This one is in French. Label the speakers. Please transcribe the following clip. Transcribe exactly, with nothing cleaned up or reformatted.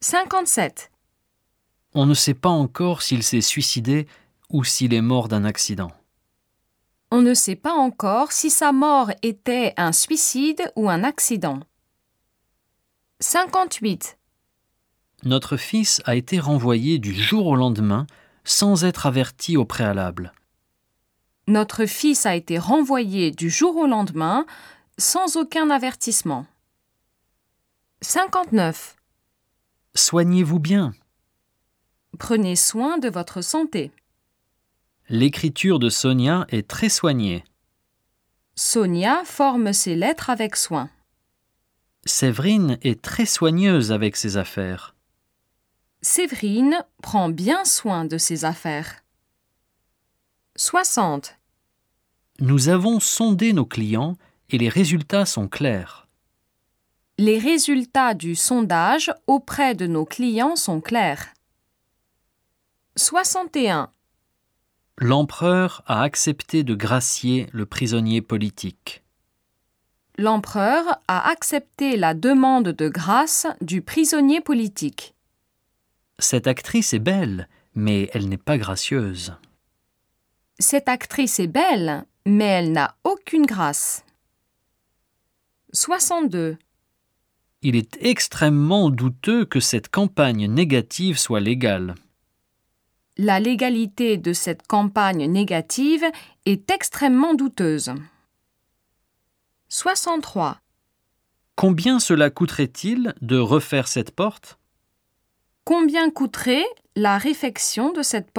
Speaker 1: cinquante-sept.
Speaker 2: On ne sait pas encore s'il s'est suicidé ou s'il est mort d'un accident.
Speaker 1: On ne sait pas encore si sa mort était un suicide ou un accident. cinquante-huit.
Speaker 2: Notre fils a été renvoyé du jour au lendemain sans être averti au préalable.
Speaker 1: Notre fils a été renvoyé du jour au lendemain sans aucun avertissement. cinquante-neuf.
Speaker 2: Soignez-vous bien.
Speaker 1: Prenez soin de votre santé.
Speaker 2: L'écriture de Sonia est très soignée.
Speaker 1: Sonia forme ses lettres avec soin.
Speaker 2: Séverine est très soigneuse avec ses affaires.
Speaker 1: Séverine prend bien soin de ses affaires. soixante.
Speaker 2: Nous avons sondé nos clients et les résultats sont clairs.
Speaker 1: Les résultats du sondage auprès de nos clients sont clairs. soixante et un.
Speaker 2: L'empereur a accepté de gracier le prisonnier politique.
Speaker 1: L'empereur a accepté la demande de grâce du prisonnier politique.
Speaker 2: Cette actrice est belle, mais elle n'est pas gracieuse.
Speaker 1: Cette actrice est belle, mais elle n'a aucune grâce. soixante-deux.
Speaker 2: Il est extrêmement douteux que cette campagne négative soit légale.
Speaker 1: La légalité de cette campagne négative est extrêmement douteuse. soixante-trois.
Speaker 2: Combien cela coûterait-il de refaire cette porte ?
Speaker 1: Combien coûterait la réfection de cette porte ?